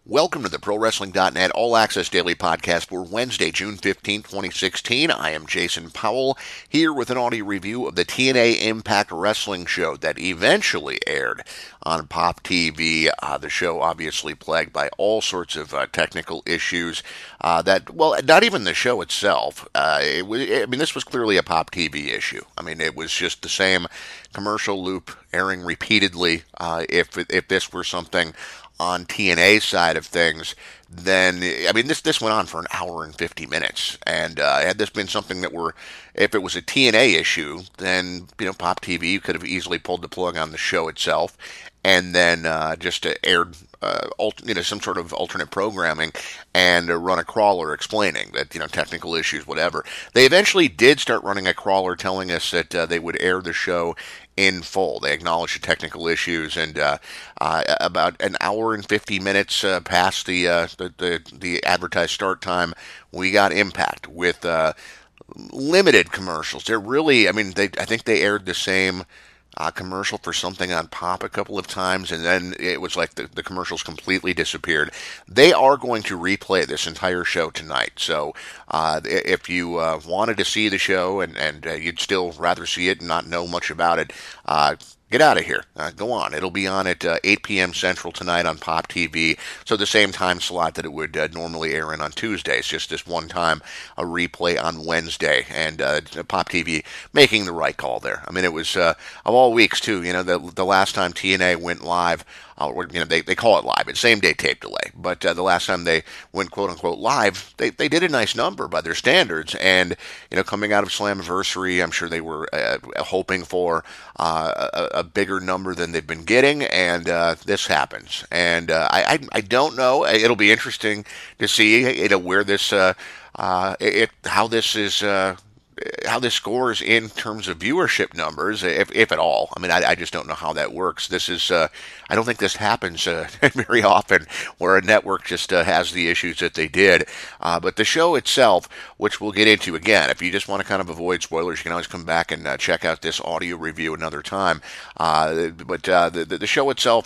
Welcome to the ProWrestling.net All Access Daily Podcast for Wednesday, June 15, 2016. I am Jason Powell, here with an audio review of the TNA Impact Wrestling show that eventually aired on Pop TV. The show obviously plagued by all sorts of technical issues not even the show itself. This was clearly a Pop TV issue. It was just the same commercial loop airing repeatedly. If this were something on TNA's side of things, then this went on for an hour and 50 minutes. And had this been something if it was a TNA issue, then Pop TV could have easily pulled the plug on the show itself, and then just aired some sort of alternate programming and run a crawler explaining that technical issues, whatever. They eventually did start running a crawler telling us that they would air the show in full. They acknowledged the technical issues, and about an hour and 50 minutes past the advertised start time, we got Impact with limited commercials. They're really, I think they aired the same commercial for something on Pop a couple of times, and then it was like the commercials completely disappeared. They are going to replay this entire show tonight, so if you wanted to see the show and you'd still rather see it and not know much about it, get out of here. Go on. It'll be on at 8 p.m. Central tonight on Pop TV, so the same time slot that it would normally air in on Tuesdays, just this one time, a replay on Wednesday, and Pop TV making the right call there. It was, of all weeks, too, the last time TNA went live, they call it live. It's same-day tape delay. But the last time they went quote-unquote live, they did a nice number by their standards. And, coming out of Slammiversary, I'm sure they were hoping for a bigger number than they've been getting. And this happens. And I don't know. It'll be interesting to see where this how this scores in terms of viewership numbers, if at all. I just don't know how that works. This is, I don't think this happens very often, where a network just has the issues that they did. But the show itself, which we'll get into again, if you just want to kind of avoid spoilers, you can always come back and check out this audio review another time. The show itself,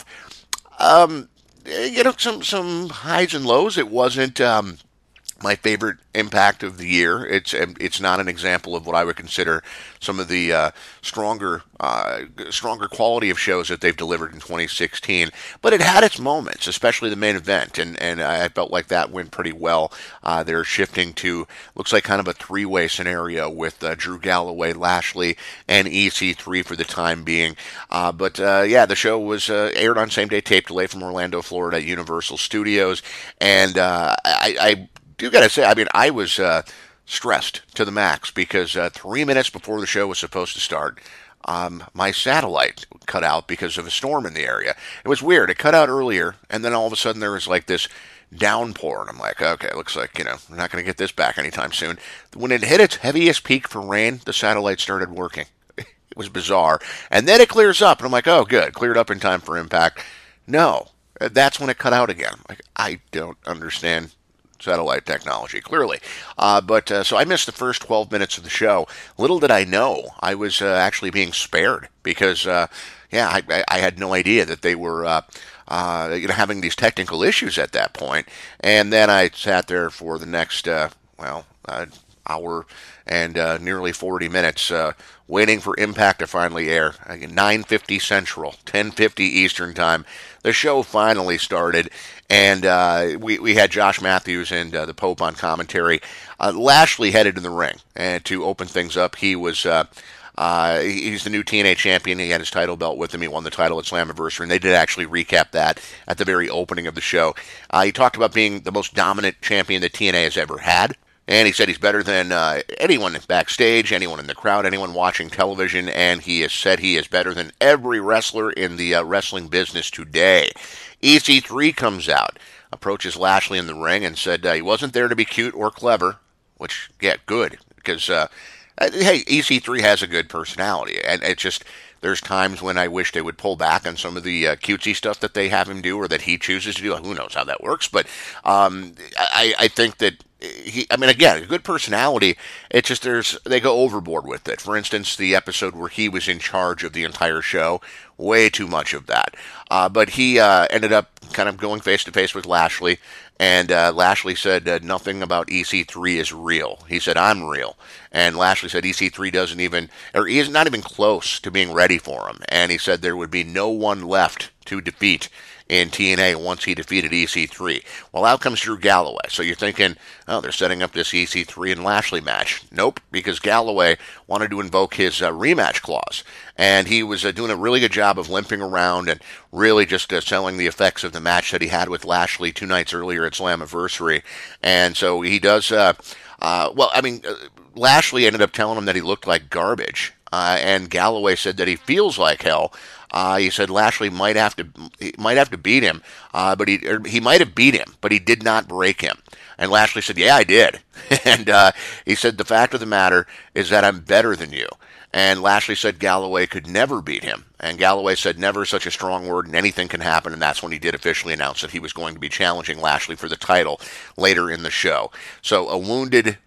some highs and lows. It wasn't my favorite Impact of the year. It's not an example of what I would consider some of the stronger quality of shows that they've delivered in 2016. But it had its moments, especially the main event, and I felt like that went pretty well. They're shifting to, looks like kind of a three-way scenario with Drew Galloway, Lashley, and EC3 for the time being. The show was aired on same-day tape delay from Orlando, Florida at Universal Studios, and I do gotta say, I was stressed to the max because 3 minutes before the show was supposed to start, my satellite cut out because of a storm in the area. It was weird. It cut out earlier, and then all of a sudden there was like this downpour, and I'm like, okay, looks like, we're not going to get this back anytime soon. When it hit its heaviest peak for rain, the satellite started working. It was bizarre. And then it clears up, and I'm like, oh, good, cleared up in time for Impact. No, that's when it cut out again. I don't understand satellite technology, clearly. So I missed the first 12 minutes of the show. Little did I know I was actually being spared because, I had no idea that they were having these technical issues at that point. And then I sat there for the next, hour and nearly 40 minutes waiting for Impact to finally air. 9:50 Central, 10:50 Eastern Time. The show finally started, and we had Josh Matthews and the Pope on commentary. Lashley headed in the ring, and to open things up, he was he's the new TNA champion. He had his title belt with him. He won the title at Slammiversary, and they did actually recap that at the very opening of the show. He talked about being the most dominant champion that TNA has ever had. And he said he's better than anyone backstage, anyone in the crowd, anyone watching television, and he has said he is better than every wrestler in the wrestling business today. EC3 comes out, approaches Lashley in the ring, and said he wasn't there to be cute or clever, which, yeah, good, because, hey, EC3 has a good personality, and it's just, there's times when I wish they would pull back on some of the cutesy stuff that they have him do or that he chooses to do. Who knows how that works, but I think that again, a good personality. It's just they go overboard with it. For instance, the episode where he was in charge of the entire show, way too much of that. But he ended up kind of going face to face with Lashley, and Lashley said nothing about EC3 is real. He said, I'm real. And Lashley said EC3 doesn't even, or he is not even close to being ready for him. And he said there would be no one left to defeat in TNA once he defeated EC3. Well, out comes Drew Galloway. So you're thinking, oh, they're setting up this EC3 and Lashley match. Nope, because Galloway wanted to invoke his rematch clause. And he was doing a really good job of limping around and really just selling the effects of the match that he had with Lashley 2 nights earlier at Slammiversary. And so he does, Lashley ended up telling him that he looked like garbage. And Galloway said that he feels like hell. He said Lashley might have to beat him, but he might have beat him, but he did not break him. And Lashley said, "Yeah, I did." And he said the fact of the matter is that I'm better than you. And Lashley said Galloway could never beat him. And Galloway said never is such a strong word and anything can happen. And that's when he did officially announce that he was going to be challenging Lashley for the title later in the show. So a wounded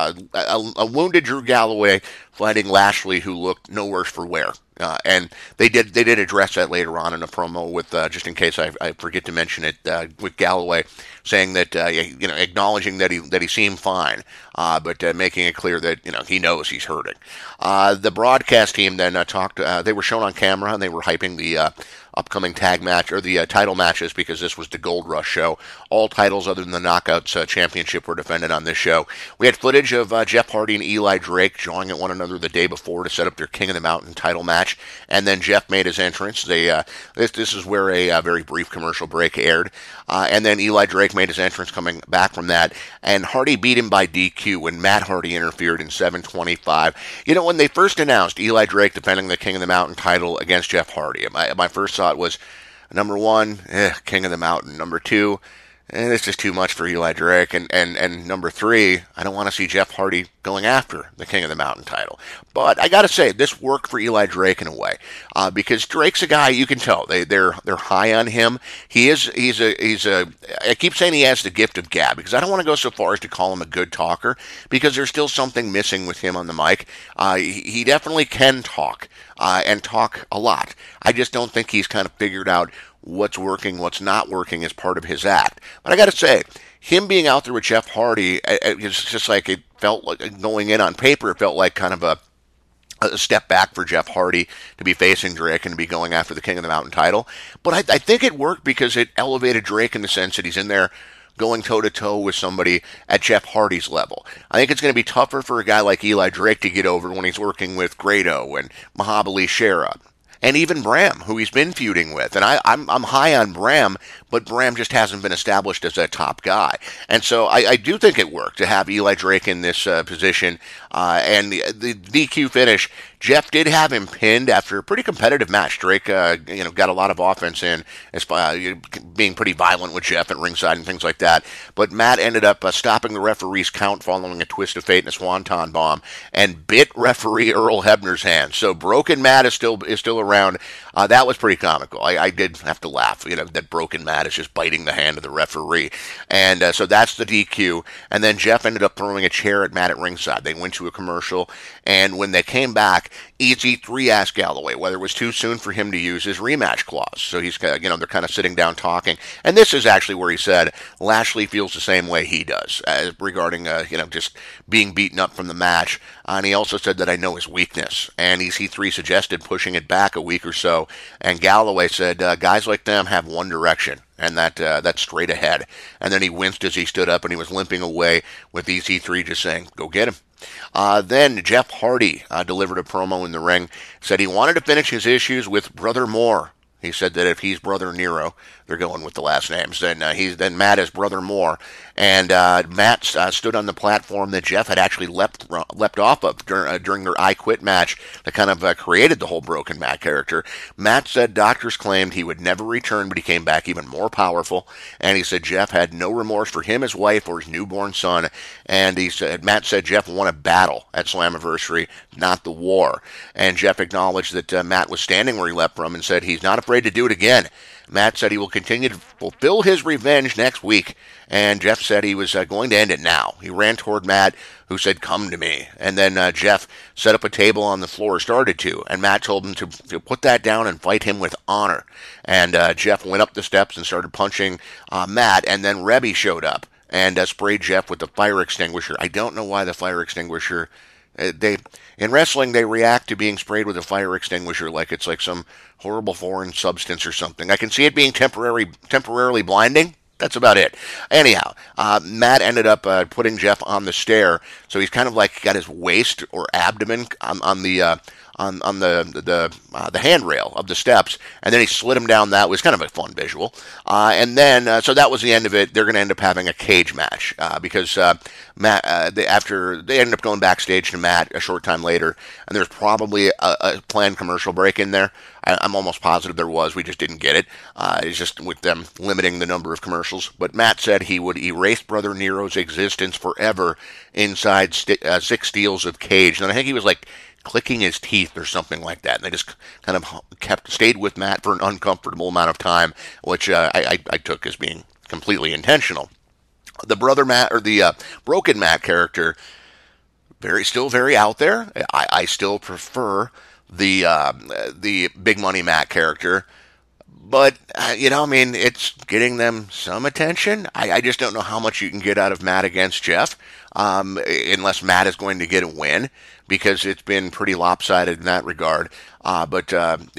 Drew Galloway fighting Lashley, who looked no worse for wear. And they did address that later on in a promo with, just in case I forget to mention it, with Galloway saying that, acknowledging that he seemed fine, but making it clear that, he knows he's hurting. The broadcast team then talked, they were shown on camera and they were hyping the upcoming tag match, or the title matches, because this was the Gold Rush show. All titles other than the Knockouts Championship were defended on this show. We had footage of Jeff Hardy and Eli Drake jawing at one another the day before to set up their King of the Mountain title match, and then Jeff made his entrance. This is where a very brief commercial break aired, and then Eli Drake made his entrance coming back from that, and Hardy beat him by DQ when Matt Hardy interfered in 7:25. When they first announced Eli Drake defending the King of the Mountain title against Jeff Hardy, my first thought was, number one, King of the Mountain. Number two, it's just too much for Eli Drake. And number three, I don't want to see Jeff Hardy going after the King of the Mountain title. But I got to say, this worked for Eli Drake in a way, because Drake's a guy you can tell they're high on him. He's a. I keep saying he has the gift of gab, because I don't want to go so far as to call him a good talker, because there's still something missing with him on the mic. He definitely can talk, and talk a lot. I just don't think he's kind of figured out what's working, what's not working as part of his act. But I got to say, him being out there with Jeff Hardy, it's just like, it felt like going in on paper, it felt like kind of a step back for Jeff Hardy to be facing Drake and to be going after the King of the Mountain title. But I think it worked because it elevated Drake in the sense that he's in there going toe-to-toe with somebody at Jeff Hardy's level. I think it's going to be tougher for a guy like Eli Drake to get over when he's working with Grado and Mahabali Shera, and even Bram, who he's been feuding with. And I'm high on Bram, but Bram just hasn't been established as a top guy. And so I do think it worked to have Eli Drake in this position. And the DQ finish, Jeff did have him pinned after a pretty competitive match. Drake, got a lot of offense in, being pretty violent with Jeff at ringside and things like that. But Matt ended up stopping the referee's count following a twist of fate and a swanton bomb, and bit referee Earl Hebner's hand. So Broken Matt is still around. That was pretty comical. I did have to laugh. That Broken Matt is just biting the hand of the referee, and so that's the DQ. And then Jeff ended up throwing a chair at Matt at ringside. They went to a commercial, and when they came back, EC3 asked Galloway whether it was too soon for him to use his rematch clause. So he's, they're kind of sitting down talking. And this is actually where he said Lashley feels the same way he does regarding, just being beaten up from the match. And he also said that I know his weakness. And EC3 suggested pushing it back a week or so. And Galloway said, guys like them have one direction, and that's straight ahead. And then he winced as he stood up, and he was limping away with EC3 just saying, go get him. Then Jeff Hardy delivered a promo in the ring, said he wanted to finish his issues with Brother Moore. He said that if he's Brother Nero, they're going with the last names, then Matt is Brother Moore. And Matt stood on the platform that Jeff had actually leapt off of during their I Quit match that kind of created the whole Broken Matt character. Matt said doctors claimed he would never return, but he came back even more powerful. And he said Jeff had no remorse for him, his wife, or his newborn son. And Matt said Jeff won a battle at Slammiversary, not the war. And Jeff acknowledged that Matt was standing where he leapt from and said he's not afraid afraid to do it again. Matt said he will continue to fulfill his revenge next week, and Jeff said he was going to end it now. He ran toward Matt, who said, "Come to me." And then Jeff set up a table on the floor, started to, and Matt told him to put that down and fight him with honor. And Jeff went up the steps and started punching Matt, and then Rebby showed up and sprayed Jeff with the fire extinguisher. I don't know why the fire extinguisher. In wrestling, they react to being sprayed with a fire extinguisher like it's like some horrible foreign substance or something. I can see it being temporarily blinding. That's about it. Anyhow, Matt ended up putting Jeff on the stair, so he's kind of like got his waist or abdomen on the handrail of the steps, and then he slid him down. That was kind of a fun visual. And then so that was the end of it. They're going to end up having a cage match because Matt after they ended up going backstage to Matt a short time later, and there's probably a planned commercial break in there. I'm almost positive there was. We just didn't get it. It's just with them limiting the number of commercials. But Matt said he would erase Brother Nero's existence forever inside 6 steels of cage. And I think he was like clicking his teeth or something like that. And they just kind of stayed with Matt for an uncomfortable amount of time, which I took as being completely intentional. The Brother Matt, or the Broken Matt character, still very out there. I still prefer the Big Money Matt character, but it's getting them some attention. I just don't know how much you can get out of Matt against Jeff, unless Matt is going to get a win, because it's been pretty lopsided in that regard. But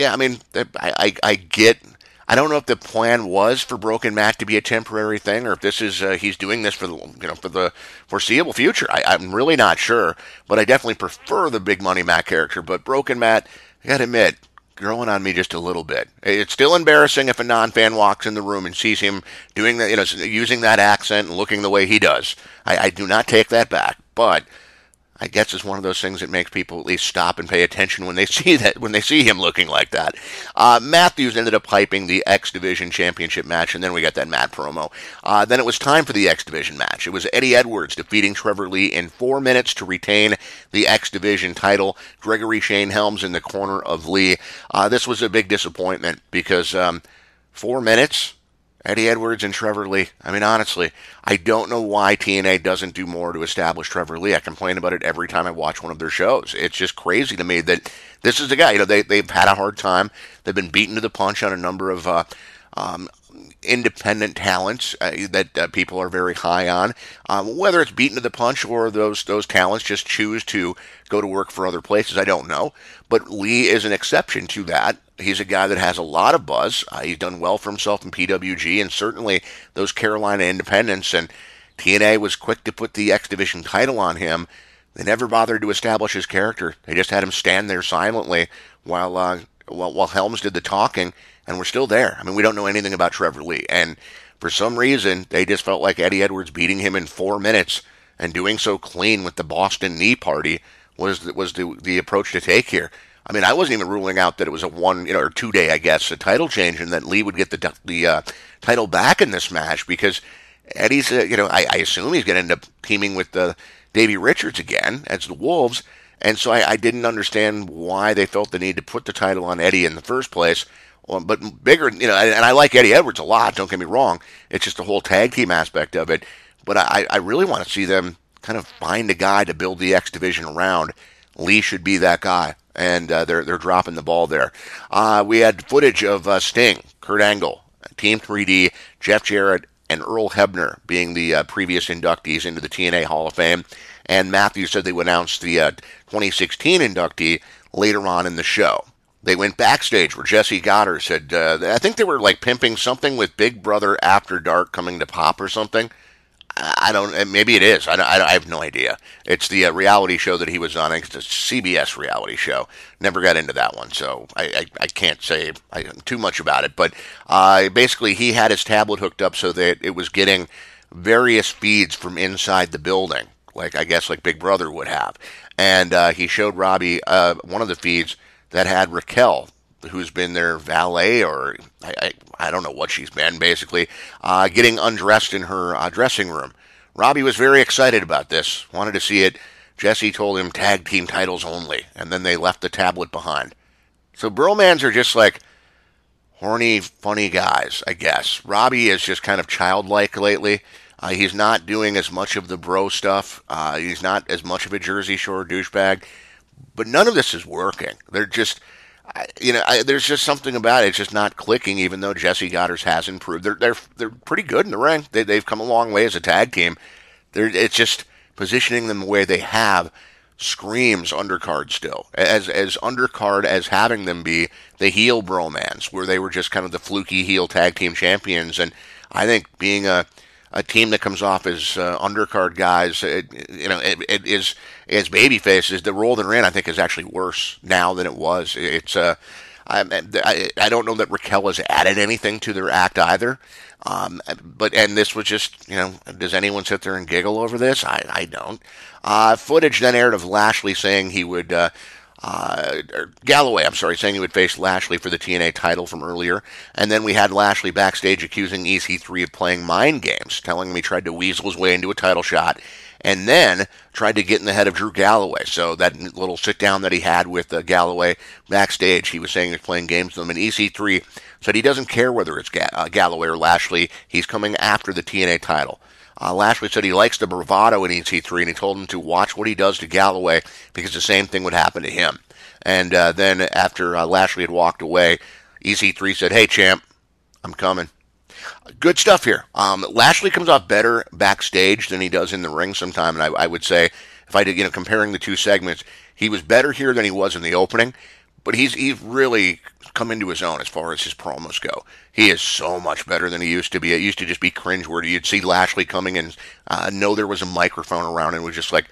I get. I don't know if the plan was for Broken Matt to be a temporary thing, or if this is he's doing this for the foreseeable future. I'm really not sure, but I definitely prefer the Big Money Matt character. But Broken Matt, I gotta admit, growing on me just a little bit. It's still embarrassing if a non-fan walks in the room and sees him doing that, using that accent and looking the way he does. I do not take that back, but I guess it's one of those things that makes people at least stop and pay attention when they see him looking like that. Matthews ended up hyping the X Division Championship match, and then we got that Matt promo. Then it was time for the X Division match. It was Eddie Edwards defeating Trevor Lee in 4 minutes to retain the X Division title. Gregory Shane Helms in the corner of Lee. This was a big disappointment because 4 minutes. Eddie Edwards and Trevor Lee. I mean, honestly, I don't know why TNA doesn't do more to establish Trevor Lee. I complain about it every time I watch one of their shows. It's just crazy to me that this is the guy. They've had a hard time. They've been beaten to the punch on a number of independent talents that people are very high on. Whether it's beaten to the punch or those talents just choose to go to work for other places, I don't know. But Lee is an exception to that. He's a guy that has a lot of buzz. He's done well for himself in PWG, and certainly those Carolina independents, and TNA was quick to put the X Division title on him. They never bothered to establish his character. They just had him stand there silently while Helms did the talking, and we're still there. I mean, we don't know anything about Trevor Lee, and for some reason, they just felt like Eddie Edwards beating him in 4 minutes and doing so clean with the Boston Knee Party was the approach to take here. I mean, I wasn't even ruling out that it was a 1 or 2 day, I guess, a title change, and that Lee would get the title back in this match, because Eddie's, I assume he's going to end up teaming with Davey Richards again as the Wolves, and so I didn't understand why they felt the need to put the title on Eddie in the first place. But bigger, and I like Eddie Edwards a lot, don't get me wrong. It's just the whole tag team aspect of it. But I really want to see them kind of find a guy to build the X Division around. Lee should be that guy, and they're dropping the ball there. We had footage of Sting, Kurt Angle, Team 3D, Jeff Jarrett, and Earl Hebner being the previous inductees into the TNA Hall of Fame. And Matthews said they would announce the 2016 inductee later on in the show. They went backstage where Jesse Goddard said, I think they were like pimping something with Big Brother After Dark coming to pop or something. I don't, maybe it is. I have no idea. It's the reality show that he was on. It's a CBS reality show. Never got into that one, so I can't say too much about it. But basically, he had his tablet hooked up so that it was getting various feeds from inside the building, like Big Brother would have. And he showed Robbie one of the feeds that had Raquel, who's been their valet, or I don't know what she's been, basically, getting undressed in her dressing room. Robbie was very excited about this, wanted to see it. Jesse told him tag team titles only, and then they left the tablet behind. So Bromans are just like, horny, funny guys, I guess. Robbie is just kind of childlike lately. He's not doing as much of the bro stuff. He's not as much of a Jersey Shore douchebag. But none of this is working. They're just, there's just something about it. It's just not clicking. Even though Jesse Goddard has improved, they're pretty good in the ring. They've come a long way as a tag team. It's just positioning them the way they have screams undercard still. As undercard as having them be the heel bromance, where they were just kind of the fluky heel tag team champions. And I think being a team that comes off as undercard guys, it is as baby faces. The role they're in, I think, is actually worse now than it was. I don't know that Raquel has added anything to their act either. And this was just, does anyone sit there and giggle over this? I don't. Footage then aired of Lashley saying he would, Galloway, saying he would face Lashley for the TNA title from earlier. And then we had Lashley backstage accusing EC3 of playing mind games, telling him he tried to weasel his way into a title shot, and then tried to get in the head of Drew Galloway. So that little sit down that he had with Galloway backstage, he was saying he was playing games with him. And EC3 said he doesn't care whether it's Galloway or Lashley. He's coming after the TNA title. Lashley said he likes the bravado in EC3, and he told him to watch what he does to Galloway because the same thing would happen to him. And then after Lashley had walked away, EC3 said, "Hey, champ, I'm coming." Good stuff here. Lashley comes off better backstage than he does in the ring sometime, and I would say, if I did, comparing the two segments, he was better here than he was in the opening, but he's really come into his own as far as his promos go. He is so much better than he used to be. It used to just be cringeworthy. You'd see Lashley coming and know there was a microphone around, and it was just like,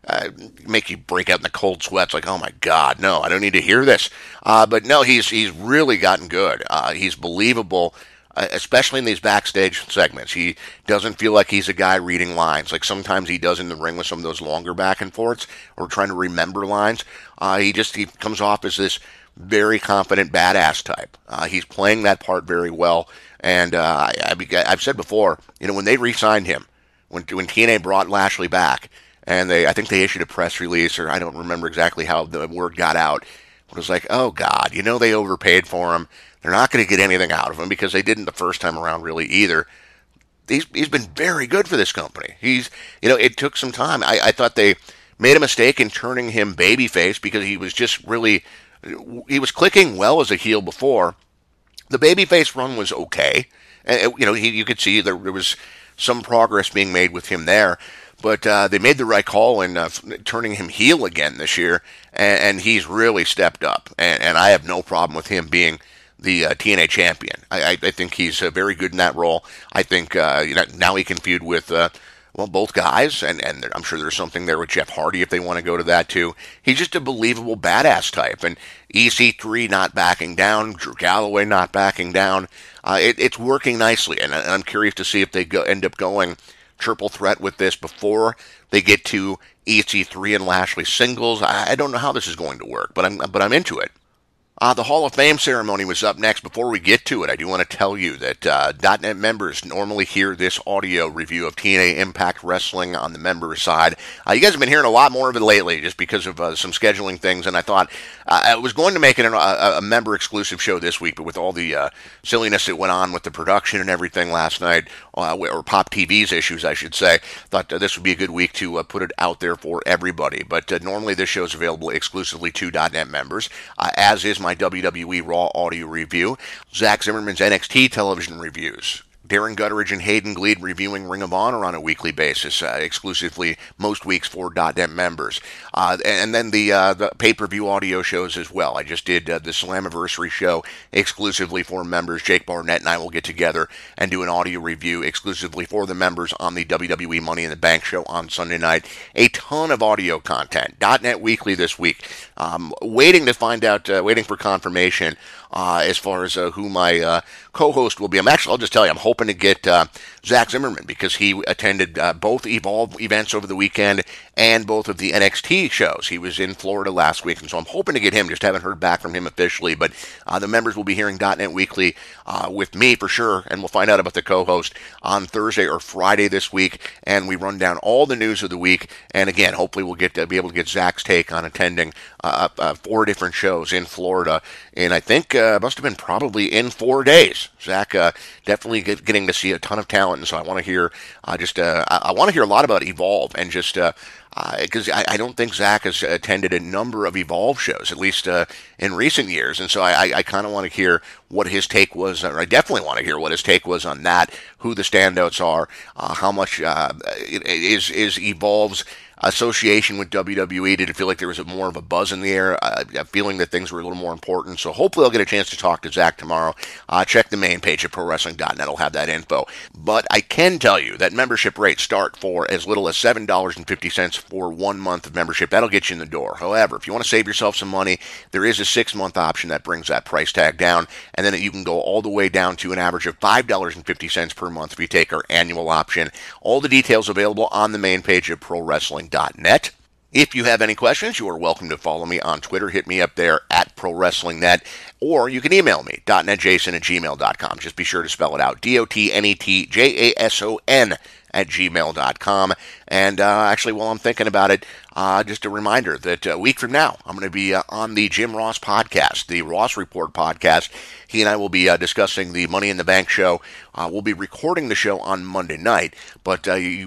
make you break out in the cold sweats, like, oh my God, no, I don't need to hear this. But no, he's really gotten good. He's believable, especially in these backstage segments. He doesn't feel like he's a guy reading lines, like sometimes he does in the ring with some of those longer back and forths, or trying to remember lines. He comes off as this very confident badass type. He's playing that part very well, and I've said before, when they re-signed him, when TNA brought Lashley back, and I think they issued a press release, or I don't remember exactly how the word got out, but it was like, oh God, they overpaid for him. They're not going to get anything out of him, because they didn't the first time around really either. He's been very good for this company. It took some time. I thought they made a mistake in turning him babyface, because he was just really, he was clicking well as a heel before. The babyface run was okay. And, you could see there was some progress being made with him there. But they made the right call in turning him heel again this year, and he's really stepped up. And I have no problem with him being the TNA champion. I think he's very good in that role. I think now he can feud with both guys, and I'm sure there's something there with Jeff Hardy if they want to go to that too. He's just a believable badass type, and EC3 not backing down, Drew Galloway not backing down. It's working nicely, and I'm curious to see if they end up going triple threat with this before they get to EC3 and Lashley singles. I don't know how this is going to work, but I'm into it. The Hall of Fame ceremony was up next. Before we get to it, I do want to tell you that .net members normally hear this audio review of TNA Impact Wrestling on the members side. You guys have been hearing a lot more of it lately just because of some scheduling things, and I thought I was going to make it a member-exclusive show this week, but with all the silliness that went on with the production and everything last night, or Pop TV's issues, I should say, thought this would be a good week to put it out there for everybody. But normally this show is available exclusively to .net members, as is my WWE Raw audio review, Zach Zimmerman's NXT television reviews, Darren Gutteridge and Hayden Gleed reviewing Ring of Honor on a weekly basis, exclusively most weeks for .net members. And then the pay-per-view audio shows as well. I just did the Slammiversary show exclusively for members. Jake Barnett and I will get together and do an audio review exclusively for the members on the WWE Money in the Bank show on Sunday night. A ton of audio content. .net Weekly this week. Waiting for confirmation as far as who my co-host will be. I'll just tell you, I'm hoping hoping to get Zach Zimmerman because he attended both Evolve events over the weekend and both of the NXT shows. He was in Florida last week, and so I'm hoping to get him. Just haven't heard back from him officially, but the members will be hearing .NET Weekly with me for sure, and we'll find out about the co-host on Thursday or Friday this week, and we run down all the news of the week. And again, hopefully we'll get to be able to get Zach's take on attending 4 different shows in Florida, and I think must have been probably in 4 days. Zach definitely getting to see a ton of talent, and so I want to hear I want to hear a lot about Evolve, and just because I don't think Zach has attended a number of Evolve shows, at least in recent years, and so I kind of want to hear what his take was, or I definitely want to hear what his take was on that, who the standouts are, how much is Evolve's association with WWE. Did it feel like there was more of a buzz in the air, a feeling that things were a little more important? So hopefully I'll get a chance to talk to Zach tomorrow. Check the main page at ProWrestling.net. I'll have that info. But I can tell you that membership rates start for as little as $7.50 for 1 month of membership. That'll get you in the door. However, if you want to save yourself some money, there is a 6-month option that brings that price tag down, and then you can go all the way down to an average of $5.50 per month if you take our annual option. All the details available on the main page at ProWrestling.net. If you have any questions, you are welcome to follow me on Twitter. Hit me up there at ProWrestlingNet, or you can email me, .netjason@gmail.com. Just be sure to spell it out, DOTNETJASON at gmail.com. And actually, while I'm thinking about it, just a reminder that a week from now, I'm going to be on the Jim Ross podcast, the Ross Report podcast. He and I will be discussing the Money in the Bank show. We'll be recording the show on Monday night, but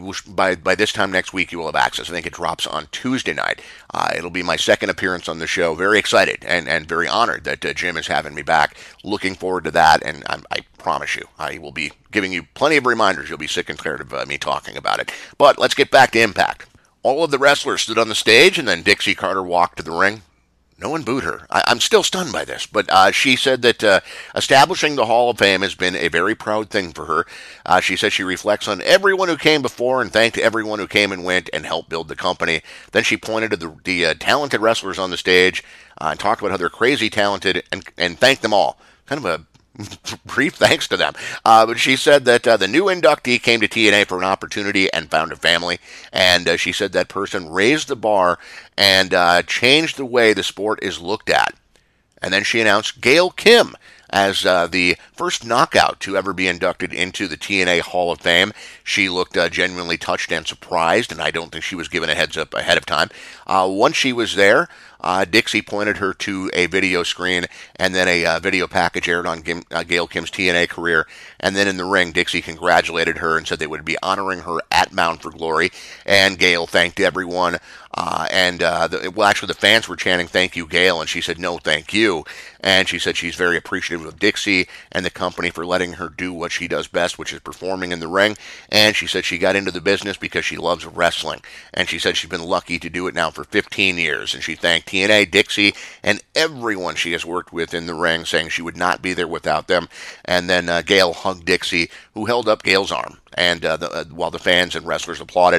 by this time next week, you will have access. I think it drops on Tuesday night. It'll be my second appearance on the show. Very excited and very honored that Jim is having me back. Looking forward to that, and I promise you, I will be giving you plenty of reminders. You'll be sick and tired of me talking about it. But let's get back to Impact. All of the wrestlers stood on the stage, and then Dixie Carter walked to the ring. No one booed her. I'm still stunned by this, but she said that establishing the Hall of Fame has been a very proud thing for her. She said she reflects on everyone who came before and thanked everyone who came and went and helped build the company. Then she pointed to the talented wrestlers on the stage and talked about how they're crazy talented and thanked them all. Kind of a brief thanks to them. But she said that the new inductee came to TNA for an opportunity and found a family. And she said that person raised the bar and changed the way the sport is looked at. And then she announced Gail Kim as the first knockout to ever be inducted into the TNA Hall of Fame. She looked genuinely touched and surprised, and I don't think she was given a heads up ahead of time. Once she was there, Dixie pointed her to a video screen, and then a video package aired on Gail Kim's TNA career. And then in the ring, Dixie congratulated her and said they would be honoring her at Bound for Glory. And Gail thanked everyone. Actually, the fans were chanting, "Thank you, Gail," and she said, "No, thank you." And she said she's very appreciative of Dixie and the company for letting her do what she does best, which is performing in the ring. And she said she got into the business because she loves wrestling. And she said she's been lucky to do it now for 15 years. And she thanked TNA, Dixie, and everyone she has worked with in the ring, saying she would not be there without them. And then Gail hugged Dixie, who held up Gail's arm. And while the fans and wrestlers applauded,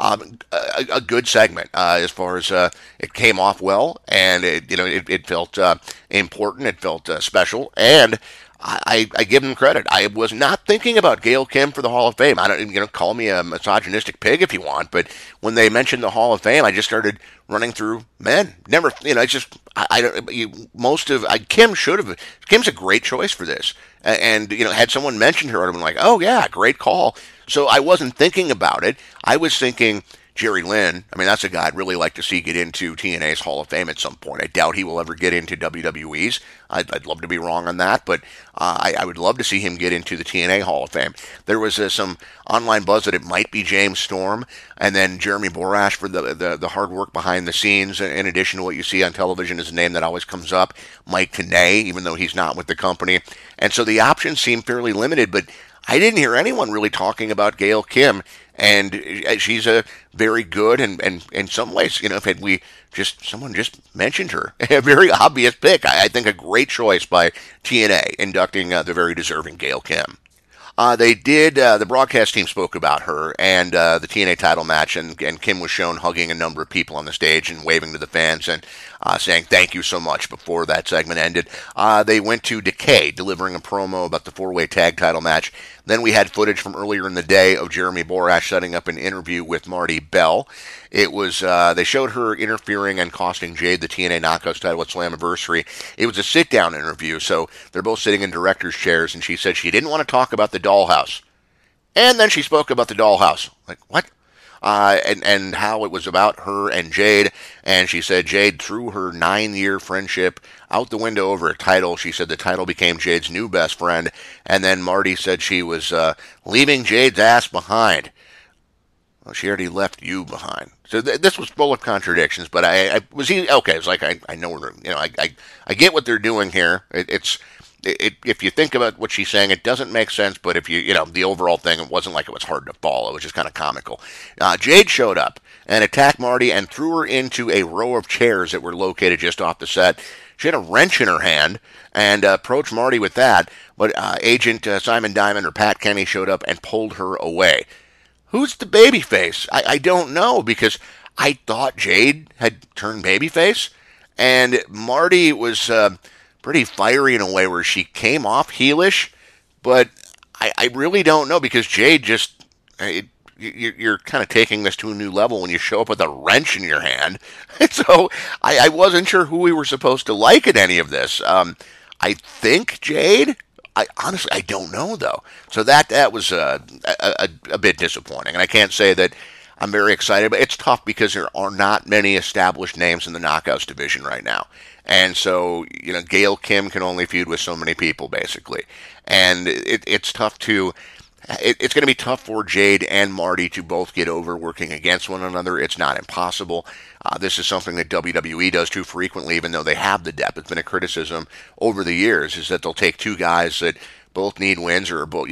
a good segment as far as it came off well, and it felt important, it felt special, and I give them credit. I was not thinking about Gail Kim for the Hall of Fame. I don't, call me a misogynistic pig if you want, but when they mentioned the Hall of Fame, I just started running through men. Never, it's just Kim should have. Kim's a great choice for this, and had someone mentioned her, I'd have been like, oh yeah, great call. So I wasn't thinking about it. I was thinking Jerry Lynn. I mean, that's a guy I'd really like to see get into TNA's Hall of Fame at some point. I doubt he will ever get into WWE's. I'd love to be wrong on that, but I would love to see him get into the TNA Hall of Fame. There was some online buzz that it might be James Storm, and then Jeremy Borash for the hard work behind the scenes, in addition to what you see on television is a name that always comes up, Mike Tenay, even though he's not with the company. And so the options seem fairly limited, but I didn't hear anyone really talking about Gail Kim, and she's a very good and in some ways, if someone just mentioned her, a very obvious pick. I think a great choice by TNA inducting the very deserving Gail Kim. The broadcast team spoke about her and the TNA title match, and Kim was shown hugging a number of people on the stage and waving to the fans. And saying thank you so much before that segment ended. They went to Decay, delivering a promo about the four-way tag title match. Then we had footage from earlier in the day of Jeremy Borash setting up an interview with Marty Bell. It was they showed her interfering and costing Jade the TNA Knockouts title at Slammiversary. It was a sit-down interview, so they're both sitting in directors' chairs, and she said she didn't want to talk about the dollhouse. And then she spoke about the dollhouse. Like, what? And how it was about her and Jade. And she said Jade threw her 9-year friendship out the window over a title. She said the title became Jade's new best friend. And then Marty said she was leaving Jade's ass behind. Well, she already left you behind. So this was full of contradictions, but I was okay. It's like I know I get what they're doing here. If you think about what she's saying, it doesn't make sense. But if the overall thing, it wasn't like it was hard to follow. It was just kind of comical. Jade showed up and attacked Marty and threw her into a row of chairs that were located just off the set. She had a wrench in her hand and approached Marty with that. But Agent Simon Diamond or Pat Kenny showed up and pulled her away. Who's the babyface? I don't know, because I thought Jade had turned babyface, and Marty was pretty fiery in a way where she came off heelish, but I really don't know, because Jade just you're kind of taking this to a new level when you show up with a wrench in your hand. So I wasn't sure who we were supposed to like in any of this. I think Jade. I honestly don't know though. So that was a bit disappointing, and I can't say that I'm very excited. But it's tough because there are not many established names in the Knockouts division right now, and so Gail Kim can only feud with so many people basically, and it's tough to. It's going to be tough for Jade and Marty to both get over working against one another. It's not impossible. This is something that WWE does too frequently, even though they have the depth. It's been a criticism over the years, is that they'll take two guys that both need wins or both,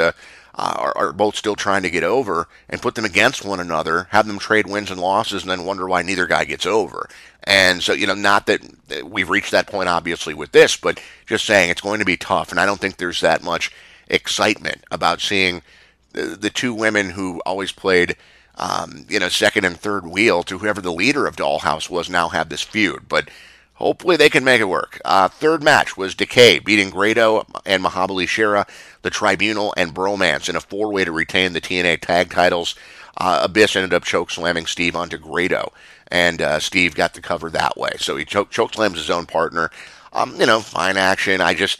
are both still trying to get over and put them against one another, have them trade wins and losses, and then wonder why neither guy gets over. And so, not that we've reached that point, obviously, with this, but just saying it's going to be tough. And I don't think there's that much excitement about seeing the two women who always played, second and third wheel to whoever the leader of Dollhouse was now have this feud. But hopefully they can make it work. Third match was Decay beating Grado and Mahabali Shera, the Tribunal, and Bromance in a four-way to retain the TNA tag titles. Abyss ended up chokeslamming Steve onto Grado, and Steve got the cover that way. So he chokeslams his own partner. Fine action.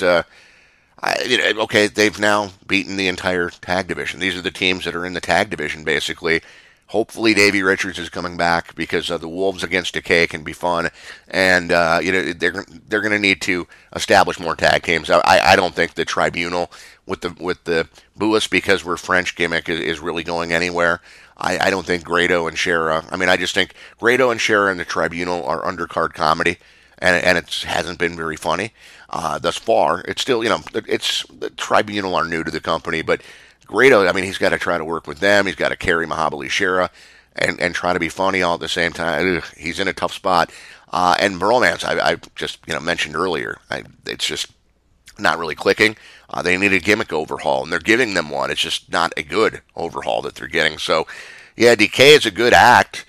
Okay, they've now beaten the entire tag division. These are the teams that are in the tag division, basically. Hopefully, Davey Richards is coming back, because the Wolves against Decay can be fun, and they're going to need to establish more tag teams. I don't think the Tribunal with the Buis because we're French gimmick is really going anywhere. I don't think Grado and Shera. I just think Grado and Shera and the Tribunal are undercard comedy, and it hasn't been very funny thus far. It's still, it's the Tribunal are new to the company, but Grado, he's got to try to work with them. He's got to carry Mahabali Shera and try to be funny all at the same time. Ugh, he's in a tough spot. And Bromance, I just mentioned earlier, it's just not really clicking. They need a gimmick overhaul, and they're giving them one. It's just not a good overhaul that they're getting. So, yeah, Decay is a good act.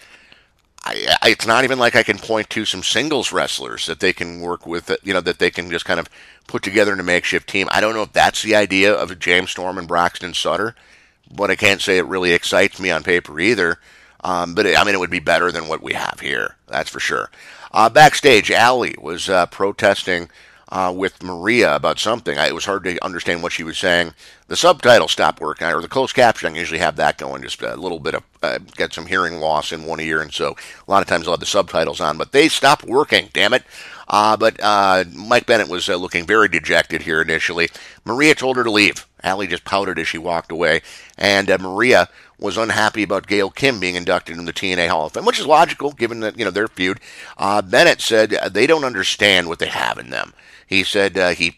It's not even like I can point to some singles wrestlers that they can work with, that they can just kind of put together in a makeshift team. I don't know if that's the idea of James Storm and Braxton Sutter, but I can't say it really excites me on paper either. But it would be better than what we have here, that's for sure. Backstage, Allie was protesting with Maria about something. It was hard to understand what she was saying. The subtitles stopped working, or the closed captioning. I usually have that going, just a little bit of, get some hearing loss in one ear, and so a lot of times I'll have the subtitles on, but they stopped working, damn it. But Mike Bennett was looking very dejected here initially. Maria told her to leave. Allie just pouted as she walked away, and Maria was unhappy about Gail Kim being inducted in the TNA Hall of Fame, which is logical given that their feud. Bennett said they don't understand what they have in them. He said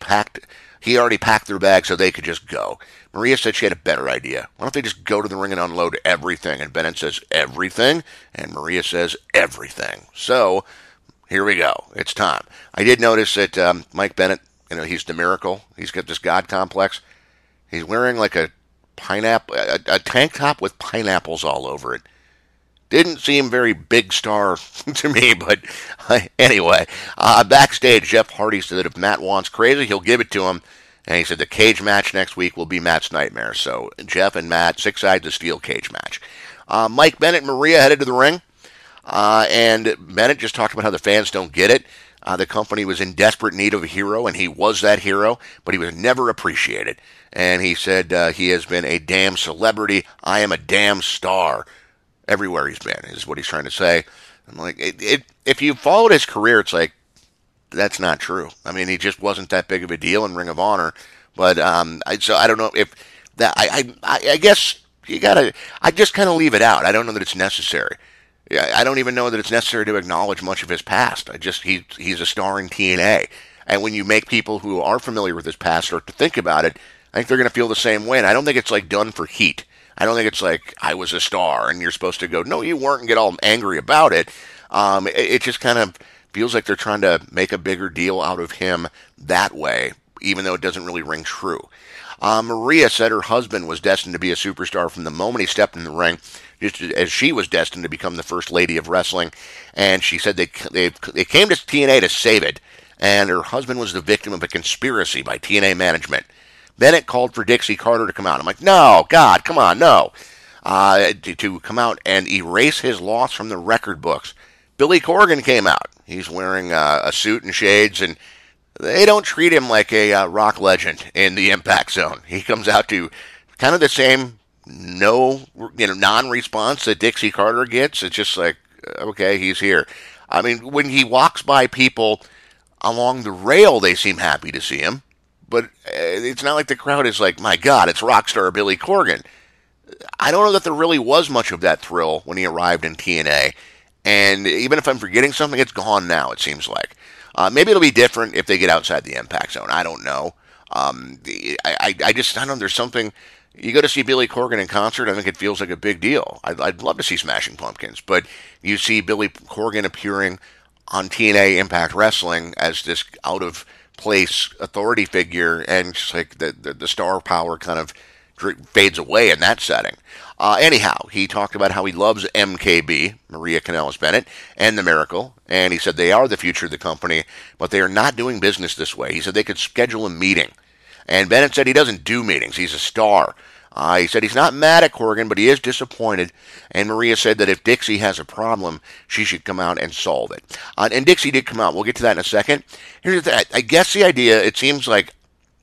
he already packed their bag so they could just go. Maria said she had a better idea. Why don't they just go to the ring and unload everything? And Bennett says everything, and Maria says everything. So here we go. It's time. I did notice that Mike Bennett, he's the Miracle. He's got this God complex. He's wearing like a pineapple, a tank top with pineapples all over it. didn't seem very big star to me, but anyway, backstage, Jeff Hardy said that if Matt wants crazy, he'll give it to him. And he said the cage match next week will be Matt's nightmare. So Jeff and Matt, 6 sides of steel cage match. Mike Bennett and Maria headed to the ring. And Bennett just talked about how the fans don't get it. The company was in desperate need of a hero, and he was that hero, but he was never appreciated. And he said he has been a damn celebrity. I am a damn star everywhere he's been, is what he's trying to say. I'm like, if you followed his career, it's like, that's not true. I mean, he just wasn't that big of a deal in Ring of Honor. But so I don't know if that. I guess you gotta. I just kind of leave it out. I don't know that it's necessary. I don't even know that it's necessary to acknowledge much of his past. He's a star in TNA, and when you make people who are familiar with his past start to think about it, I think they're going to feel the same way. And I don't think it's like done for heat. I don't think it's like I was a star and you're supposed to go, no, you weren't, and get all angry about it. It just kind of feels like they're trying to make a bigger deal out of him that way, even though it doesn't really ring true. Maria said her husband was destined to be a superstar from the moment he stepped in the ring, just as she was destined to become the first lady of wrestling. And she said they came to TNA to save it, and her husband was the victim of a conspiracy by TNA management. Bennett called for Dixie Carter to come out. I'm like, no, God, come on, no. To come out and erase his loss from the record books. Billy Corgan came out. He's wearing a suit and shades, and they don't treat him like a rock legend in the Impact Zone. He comes out to kind of the same non-response that Dixie Carter gets. It's just like, okay, he's here. I mean, when he walks by people along the rail, they seem happy to see him. But it's not like the crowd is like, my God, it's rock star Billy Corgan. I don't know that there really was much of that thrill when he arrived in TNA. And even if I'm forgetting something, it's gone now, it seems like. Maybe it'll be different if they get outside the Impact Zone. I don't know. I don't know. There's something. You go to see Billy Corgan in concert, I think it feels like a big deal. I'd love to see Smashing Pumpkins. But you see Billy Corgan appearing on TNA Impact Wrestling as this out-of-place authority figure, and just like the star power kind of fades away in that setting. Anyhow, he talked about how he loves MKB, Maria Kanellis-Bennett, and The Miracle, and he said they are the future of the company, but they are not doing business this way. He said they could schedule a meeting, and Bennett said he doesn't do meetings. He's a star. He said he's not mad at Corgan, but he is disappointed, and Maria said that if Dixie has a problem, she should come out and solve it. And Dixie did come out. We'll get to that in a second. Here's the thing. I guess the idea, it seems like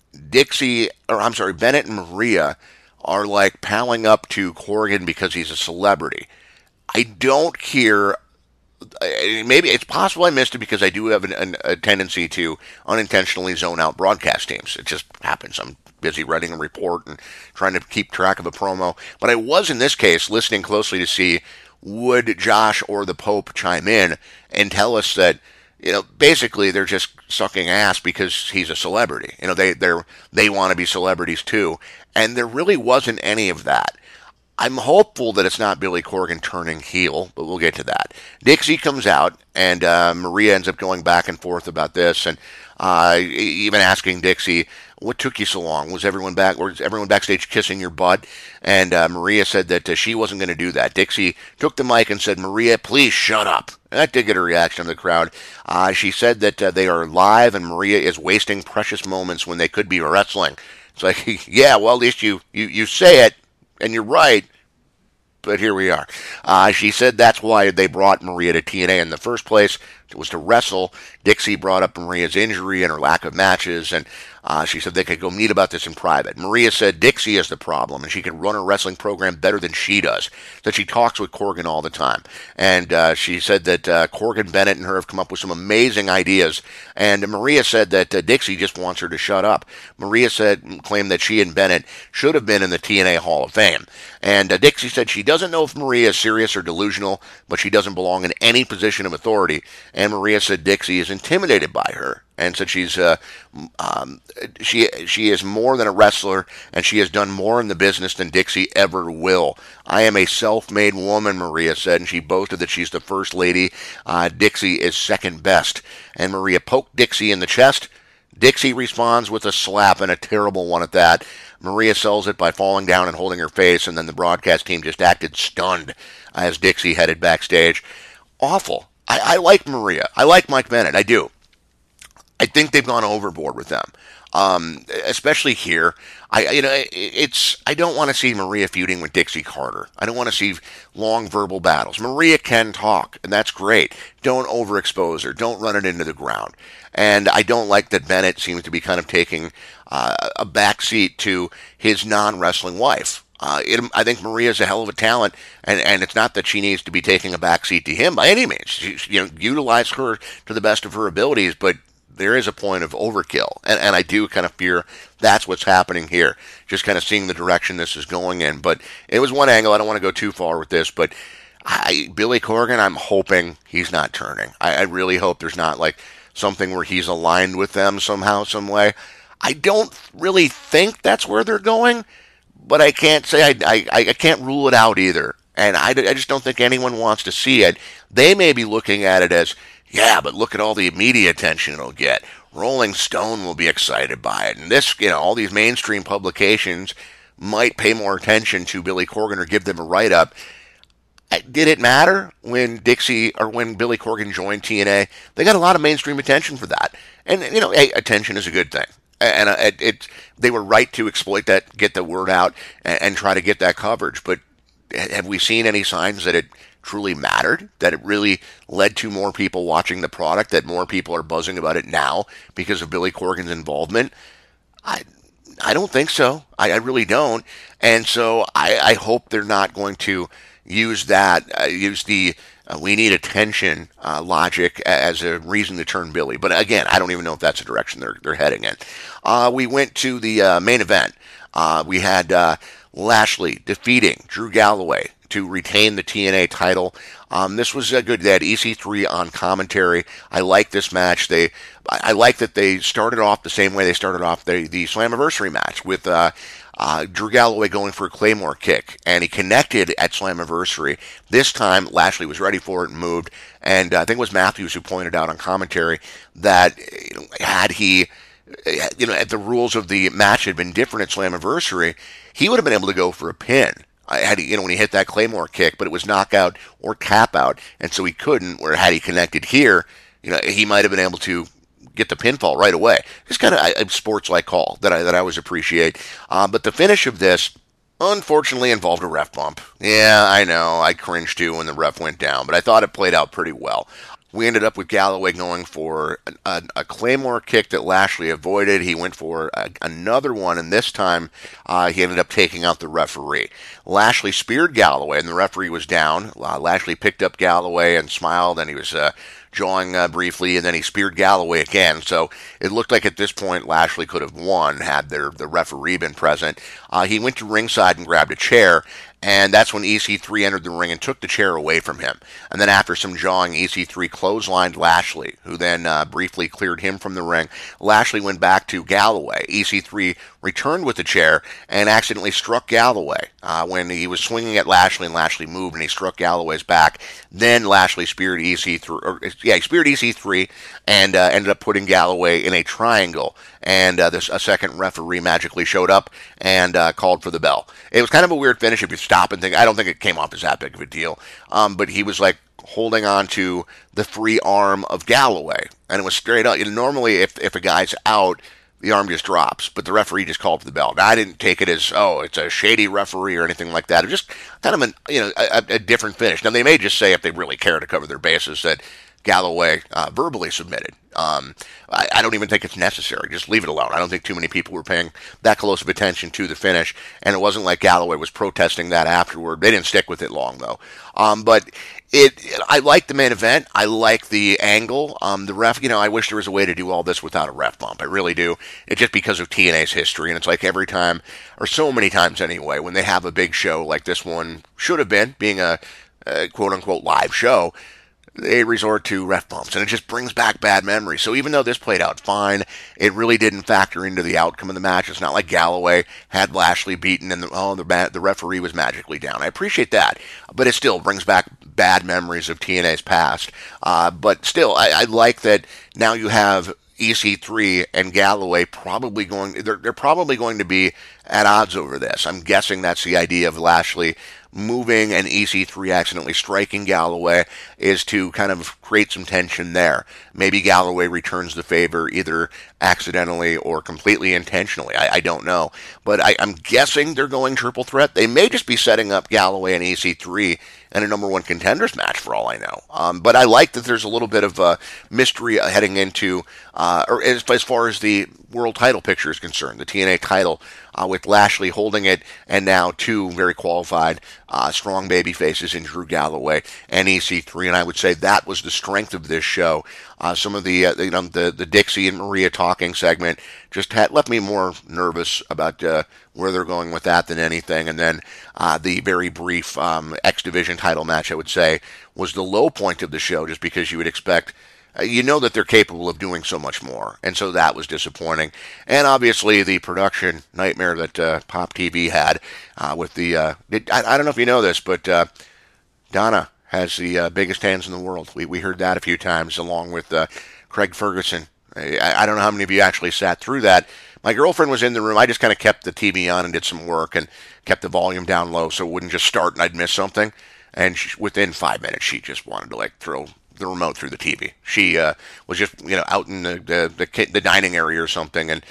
Bennett and Maria are like palling up to Corgan because he's a celebrity. I don't hear. Maybe it's possible I missed it because I do have a tendency to unintentionally zone out broadcast teams. It just happens. I'm busy writing a report and trying to keep track of a promo. But I was, in this case, listening closely to see would Josh or the Pope chime in and tell us that, basically they're just sucking ass because he's a celebrity. They want to be celebrities too. And there really wasn't any of that. I'm hopeful that it's not Billy Corgan turning heel, but we'll get to that. Dixie comes out, and Maria ends up going back and forth about this, and even asking Dixie, what took you so long? Was everyone backstage kissing your butt? And Maria said that she wasn't going to do that. Dixie took the mic and said, Maria, please shut up. And that did get a reaction from the crowd. She said that they are live, and Maria is wasting precious moments when they could be wrestling. It's like, yeah, well, at least you say it, and you're right, but here we are. She said that's why they brought Maria to TNA in the first place. It was to wrestle. Dixie brought up Maria's injury and her lack of matches, and she said they could go meet about this in private. Maria said Dixie is the problem, and she can run her wrestling program better than she does, that she talks with Corgan all the time. And she said that Corgan, Bennett, and her have come up with some amazing ideas, and Maria said that Dixie just wants her to shut up. Maria claimed that she and Bennett should have been in the TNA Hall of Fame. And Dixie said she doesn't know if Maria is serious or delusional, but she doesn't belong in any position of authority. And Maria said Dixie is intimidated by her, and said she is more than a wrestler, and she has done more in the business than Dixie ever will. I am a self-made woman, Maria said, and she boasted that she's the first lady. Dixie is second best. And Maria poked Dixie in the chest, Dixie responds with a slap, and a terrible one at that. Maria sells it by falling down and holding her face, and then the broadcast team just acted stunned as Dixie headed backstage. Awful. I like Maria. I like Mike Bennett. I do. I think they've gone overboard with them, especially here. I don't want to see Maria feuding with Dixie Carter. I don't want to see long verbal battles. Maria can talk, and that's great. Don't overexpose her. Don't run it into the ground. And I don't like that Bennett seems to be kind of taking a backseat to his non-wrestling wife. I think Maria's a hell of a talent, and it's not that she needs to be taking a backseat to him by any means. Utilize her to the best of her abilities, but there is a point of overkill, and I do kind of fear that's what's happening here. Just kind of seeing the direction this is going in. But it was one angle. I don't want to go too far with this, but Billy Corgan, I'm hoping he's not turning. I really hope there's not like something where he's aligned with them somehow, some way. I don't really think that's where they're going, but I can't say I can't rule it out either. And I just don't think anyone wants to see it. They may be looking at it as, yeah, but look at all the media attention it'll get. Rolling Stone will be excited by it. And this, all these mainstream publications might pay more attention to Billy Corgan or give them a write-up. Did it matter when Billy Corgan joined TNA? They got a lot of mainstream attention for that. And, attention is a good thing. And they were right to exploit that, get the word out, and try to get that coverage. But have we seen any signs that it truly mattered, that it really led to more people watching the product, that more people are buzzing about it now because of Billy Corgan's involvement? I don't think so. I really don't. And so I hope they're not going to use the we need attention logic as a reason to turn Billy. But again, I don't even know if that's the direction they're heading in. We went to the main event. We had Lashley defeating Drew Galloway to retain the TNA title. This was good. They had EC3 on commentary. I like this match. I like that they started off the same way they started off the Slammiversary match with Drew Galloway going for a Claymore kick, and he connected at Slammiversary. This time, Lashley was ready for it and moved, and I think it was Matthews who pointed out on commentary that had he, if the rules of the match had been different at Slammiversary, he would have been able to go for a pin. When he hit that Claymore kick, but it was knockout or tap out, and so he couldn't. Where had he connected here, he might have been able to get the pinfall right away. It's kind of a sports-like call that I always appreciate. But the finish of this, unfortunately, involved a ref bump. Yeah, I know. I cringed too when the ref went down, but I thought it played out pretty well. We ended up with Galloway going for a Claymore kick that Lashley avoided. He went for another one, and this time he ended up taking out the referee. Lashley speared Galloway, and the referee was down. Lashley picked up Galloway and smiled, and he was jawing briefly, and then he speared Galloway again. So it looked like at this point Lashley could have won had the referee been present. He went to ringside and grabbed a chair, and that's when EC3 entered the ring and took the chair away from him. And then after some jawing, EC3 clotheslined Lashley, who then briefly cleared him from the ring. Lashley went back to Galloway. EC3 returned with the chair and accidentally struck Galloway when he was swinging at Lashley, and Lashley moved and he struck Galloway's back. Then Lashley speared EC3, he speared EC3 and ended up putting Galloway in a triangle. And a second referee magically showed up and called for the bell. It was kind of a weird finish if you stop and think. I don't think it came off as that big of a deal. But he was like holding on to the free arm of Galloway, and it was straight up. normally, if a guy's out, the arm just drops, but the referee just called for the bell. Now, I didn't take it as, it's a shady referee or anything like that. It was just kind of a different finish. Now, they may just say, if they really care to cover their bases, that Galloway verbally submitted. I don't even think it's necessary. Just leave it alone. I don't think too many people were paying that close of attention to the finish, and it wasn't like Galloway was protesting that afterward. They didn't stick with it long, though. But I like the main event. I like the angle. The ref, I wish there was a way to do all this without a ref bump. I really do. It's just because of TNA's history, and it's like every time, or so many times anyway, when they have a big show like this one should have been, being a quote-unquote live show, they resort to ref bumps, and it just brings back bad memories. So even though this played out fine, it really didn't factor into the outcome of the match. It's not like Galloway had Lashley beaten and the referee was magically down. I appreciate that, but it still brings back bad memories of TNA's past. But still, I like that now you have EC3 and Galloway they're probably going to be at odds over this. I'm guessing that's the idea of Lashley moving and EC3 accidentally striking Galloway, is to kind of create some tension there. Maybe Galloway returns the favor either accidentally or completely intentionally. I don't know. But I'm guessing they're going triple threat. They may just be setting up Galloway and EC3 in a number one contenders match for all I know. But I like that there's a little bit of mystery heading into, or as far as the world title picture is concerned, the TNA title, with Lashley holding it, and now two very qualified, strong baby faces in Drew Galloway and EC3. And I would say that was the strength of this show. Some of the Dixie and Maria talking segment just left me more nervous about where they're going with that than anything. And then the very brief X Division title match, I would say, was the low point of the show, just because you would expect. You know that they're capable of doing so much more, and so that was disappointing. And obviously, the production nightmare that Pop TV had with the I don't know if you know this, but Donna has the biggest hands in the world. We heard that a few times, along with Craig Ferguson. I don't know how many of you actually sat through that. My girlfriend was in the room. I just kind of kept the TV on and did some work and kept the volume down low so it wouldn't just start and I'd miss something. And within 5 minutes, she just wanted to throw the remote through the TV. She was just out in the dining area or something, and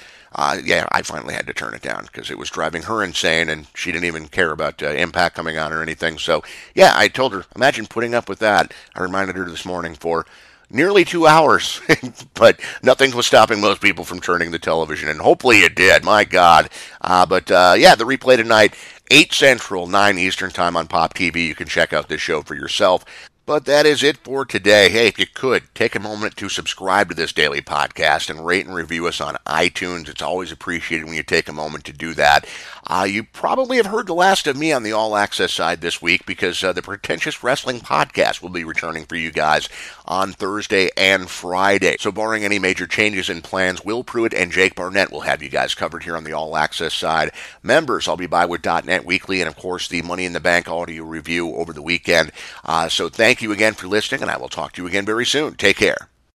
I finally had to turn it down because it was driving her insane, and she didn't even care about Impact coming on or anything. So yeah, I told her, imagine putting up with that. I reminded her this morning for nearly 2 hours, but nothing was stopping most people from turning the television, and hopefully it did. My God. But the replay tonight, 8 Central, 9 Eastern Time on Pop TV. You can check out this show for yourself. But that is it for today. Hey, if you could, take a moment to subscribe to this daily podcast and rate and review us on iTunes. It's always appreciated when you take a moment to do that. You probably have heard the last of me on the All Access side this week, because the Pretentious Wrestling Podcast will be returning for you guys on Thursday and Friday. So barring any major changes in plans, Will Pruitt and Jake Barnett will have you guys covered here on the All Access side. Members, I'll be by with .net Weekly and, of course, the Money in the Bank audio review over the weekend. So thank you again for listening, and I will talk to you again very soon. Take care.